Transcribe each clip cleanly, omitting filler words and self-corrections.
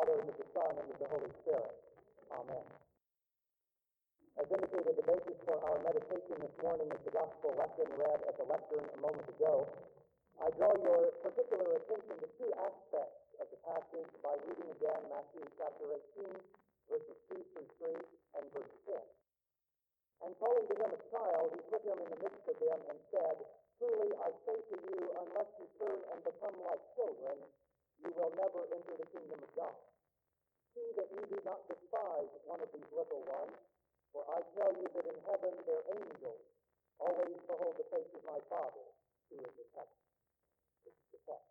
Father, and of the Son, and of the Holy Spirit. Amen. As indicated, the basis for our meditation this morning is the gospel lesson read at the lectern a moment ago. I draw your particular attention to two aspects of the passage by reading again Matthew chapter 18, verses 2 through 3, and verse 10. And calling to him a child, he put him in the midst of them and said, Truly I say to you, unless you turn and become like children, you will never enter the kingdom of God. See that you do not despise one of these little ones, for I tell you that in heaven their angels always behold the face of my Father, who is in heaven. This is the text.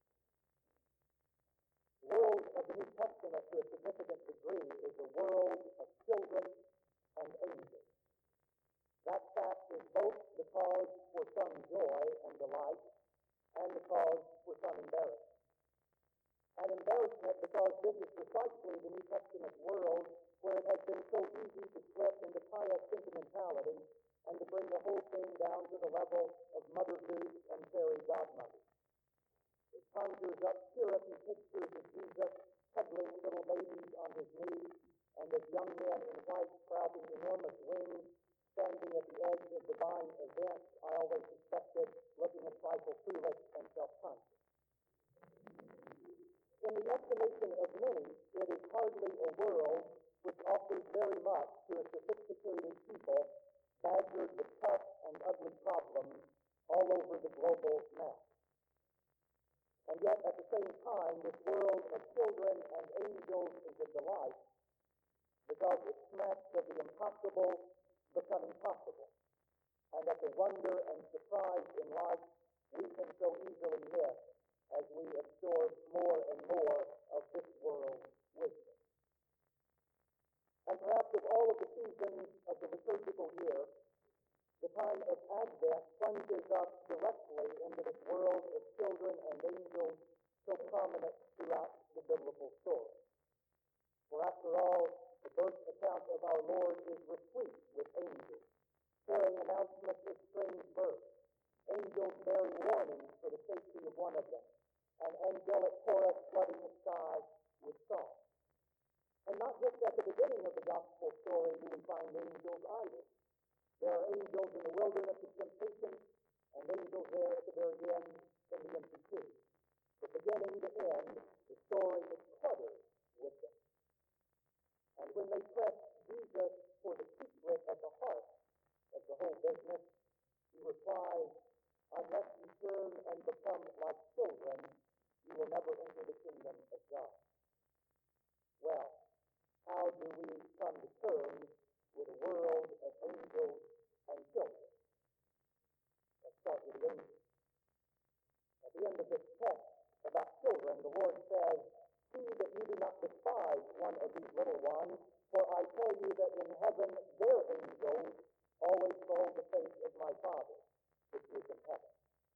The world of the New Testament, to a significant degree, is a world of children and angels. That fact is both the cause for some joy and delight, and the cause for some embarrassment. An embarrassment because this is precisely the New Testament world where it has been so easy to slip into pious sentimentality and to bring the whole thing down to the level of Mother Goose and fairy godmothers. It conjures up syrupy pictures of Jesus cuddling little babies on his knees, and of young men in white sprouting enormous wings, standing at the edge of divine events, I always suspected looking a trifle foolish and self-conscious. In the estimation of many, it is hardly a world which offers very much to a sophisticated people badgered with tough and ugly problems all over the global map. And yet, at the same time, this world of children and angels is a delight because it smacks of the impossible becoming possible, and of the wonder and surprise in life we can so easily miss as we absorb more and more of this world's wisdom. And perhaps of all of the seasons of the liturgical year, the time of Advent plunges us directly into this world of children and angels so prominent throughout the biblical story. For after all, the birth account of our Lord is replete with angels, carrying announcements of strange birth, angels bearing warnings for the safety of one of them, an angelic chorus flooding the sky with song. And not just at the beginning of the gospel story do we find angels either. There are angels in the wilderness of temptation, and angels there at the very end in the empty tomb. From beginning to end, the story is cluttered with them. And when they press Jesus for the secret at the heart of the whole business, he replies, Unless you turn and become like children, you will never enter the kingdom of God. Well, how do we come to terms with a world of angels and children? Let's start with the angels. At the end of this text about children, the Lord says, See that you do not despise one of these little ones, for I tell you that in heaven their angels always behold the face of my Father, which is in heaven.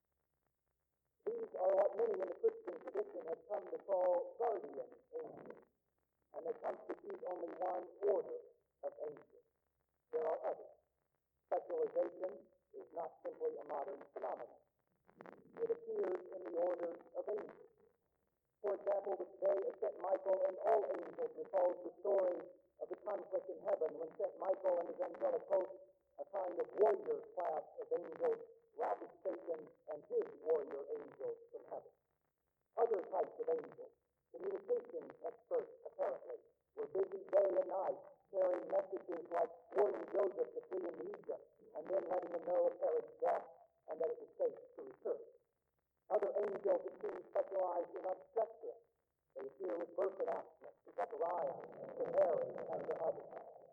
These are what many in the Christian tradition have come to call guardian angels, and they constitute only one order of angels. There are others. Specialization is not simply a modern phenomenon. It appears in the orders of angels. For example, the day of St. Michael and all angels recalls the story of the conflict in heaven when St. Michael and his angelic host, a kind of warrior class of angels, routed Satan and his warrior angels from heaven. Other types of angels, communications experts apparently, were busy day and night carrying messages like warning Joseph to flee into Egypt and then letting him know of Herod's death and that it was safe to return. Other angels, it seems, specialized in obstetrics. They appear with birth announcements to Zechariah, to Mary, and to others.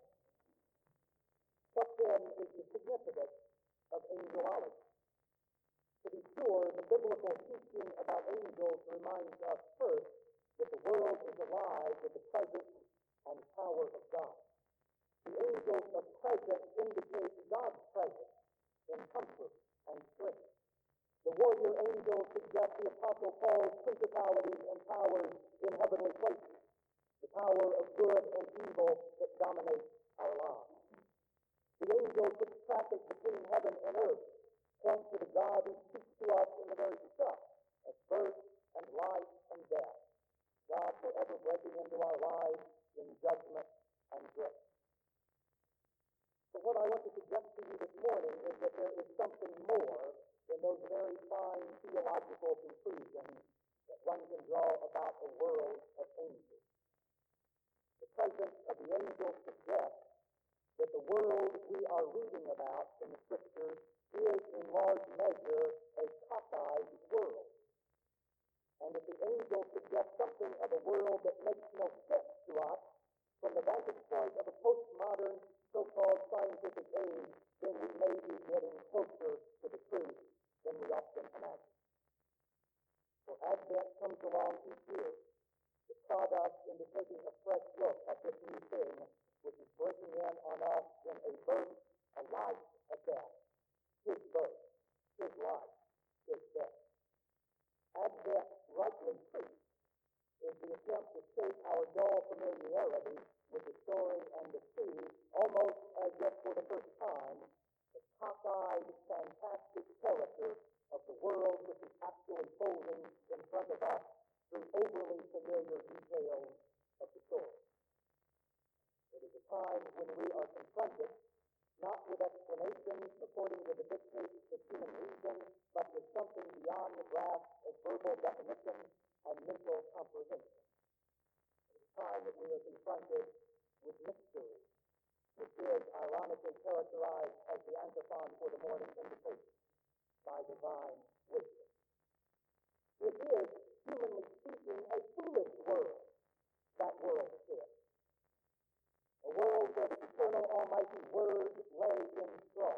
What then is the significance of angelology? To be sure, the biblical teaching about angels reminds us first that the world is alive with the presence and power of God. The angels of presence indicate God's presence in comfort and strength. The warrior angels suggest the Apostle Paul's principalities and powers in heavenly places, the power of good and evil that dominates our lives. The angels which traffic between heaven and earth point to the God who speaks to us in the very stuff of birth and life and death, God forever breaking into our lives in judgment and grace. So what I want to suggest to you this morning is that there is something more than those very fine theological conclusions that one can draw about a world of angels. The presence of the angels suggests that the world we are reading about in the Scriptures is in large measure a cockeyed world. And that the angels suggest something of a world that makes no sense to us from the vantage point of a postmodern so-called scientific age, then we may be getting closer to the truth than we often imagine. For Advent comes along each year to prod us into taking a fresh look at this new thing which is breaking in on us in a birth, a life, a death. His birth, his life, his death. Advent, rightly preached, is the attempt to shape our dull familiarity with the story and to see, almost as if for the first time, the cockeyed, fantastic character of the world which is actually folding in front of us through overly familiar details of the story. It is a time when we are confronted not with explanations according to the dictates of human reason, but with something beyond the grasp of verbal definition and mental comprehension. It is a time that we are confronted with mystery, which is ironically characterized as the antiphon for the morning invitation by divine wisdom. It is, humanly speaking, a foolish world that world is. A world where the eternal almighty word lay in straw.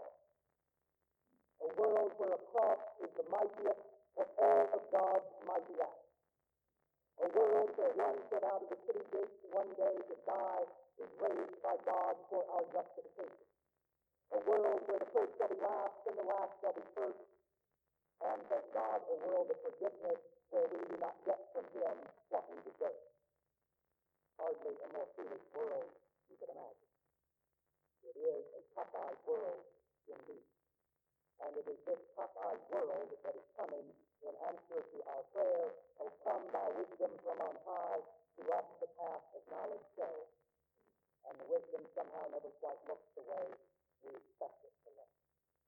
A world where a cross is the mightiest of all of God's mighty acts. A world where one set out of the city gates one day to die is raised by God for our justification. A world where the first shall be last and the last shall be first. And thank God, a world of forgiveness where we do not get from him what we deserve. Hardly a more foolish world you could imagine. It is a cockeyed world indeed. And it is this cockeyed world that is coming in answer to our prayer, "O come, thy wisdom from on high, to us the path of knowledge show." And the wisdom somehow never quite looks the way we expect it to look.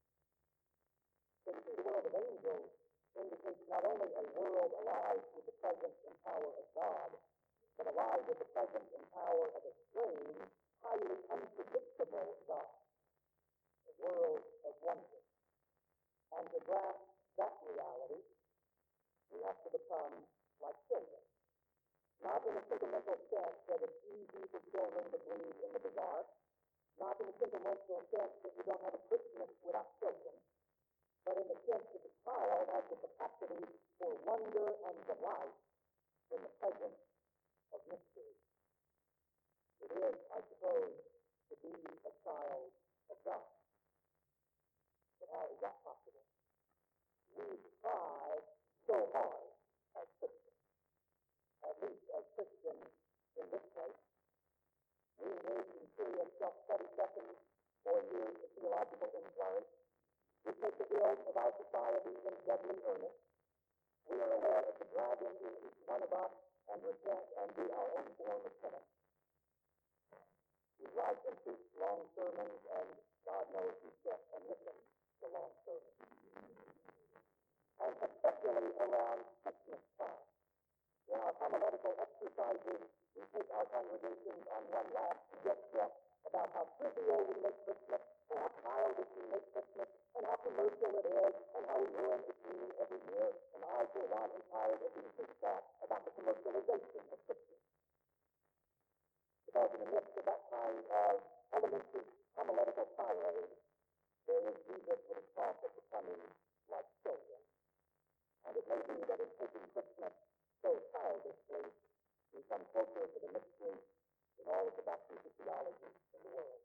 So you see, the world of angels indicates not only a world alive with the presence and power of God, but alive with the presence and power of a strange, highly unpredictable God. A world of wonder. And to grasp that reality, we have to become like children. Not in a sentimental sense that it's easy for children to believe in the bizarre. Not in a sentimental sense that you don't have a Christmas without children. But in the sense that the child has the capacity for wonder and delight in the presence of mystery. It is, I suppose, to be a child of God. But how is that possible? We try so hard as Christians, at least as Christians in this place. We engage in serious self-study sessions or years of theological inquiry. We take the ills of our society in deadly earnest. We are aware of the dragon in each one of us and repent and do our own form of penance. We write and preach long sermons, and God knows we sit and listen to long sermons. And especially around Christmas time. In our homiletical exercises, we take our congregations on one last guilt trip about how trivial we make Christmas, and how childish we make Christmas, and how commercial it is, and how we ruin its meaning every year. And I, for one, am tired of being preached at about the commercialization of Christmas. Because in the midst of that kind of elementary homiletical tirade, there is Jesus with his talk of becoming like children. And it may be that in taking Christmas so childishly, we come closer to the mystery in all of the doctrines of theology in the world.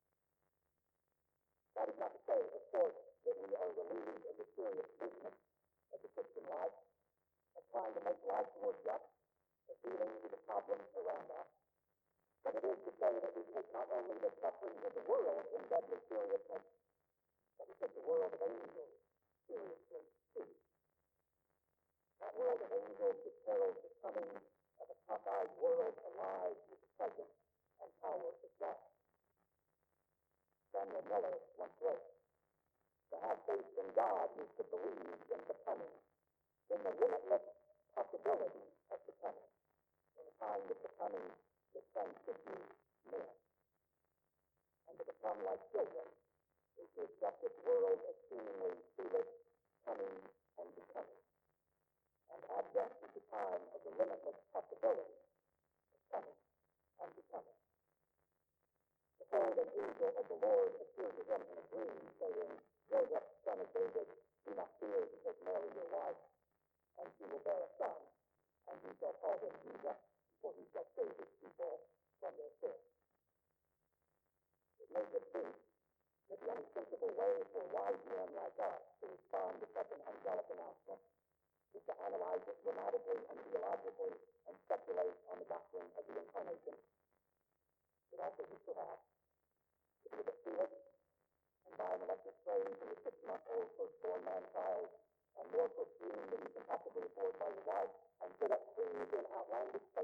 That is not to say, of course, that we are relieved of the serious business of the Christian life, of trying to make life more just, of dealing with the problems around us. But it is to say that we take not only the sufferings of the world in deadly seriousness, but we take the world of angels seriously too. That world of angels that heralds the coming of a cockeyed world alive Miller once wrote. To have faith in God is to believe in the coming, in the limitless possibility of the coming, in a time of the coming that transfigures men. And to become like children is to accept this world as seemingly foolish, coming and becoming. And Advent is the time of the limitless possibility of coming and becoming. Before an angel of the Lord appeared to him in a dream, saying, Joseph, son of David, do not fear to take Mary your wife, and she will bear a son, and you shall call him Jesus, for he shall save his people from their sins. It may just be that the unsensible way for wise men like us to respond to such an angelic announcement is to analyze it dramatically and theologically and speculate on the doctrine of the incarnation. It also is perhaps to be a bit foolish and buy an electric slave for your 6-month-old firstborn man-child, and more perfume than you can possibly afford by your wife, and put up trees in outlandish